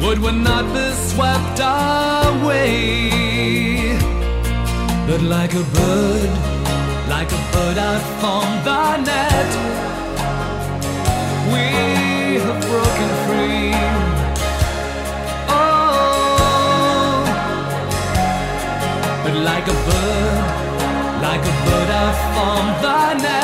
would we not be swept away? But like a bird out from the net, we have broken free. Oh, but like a bird out from the net,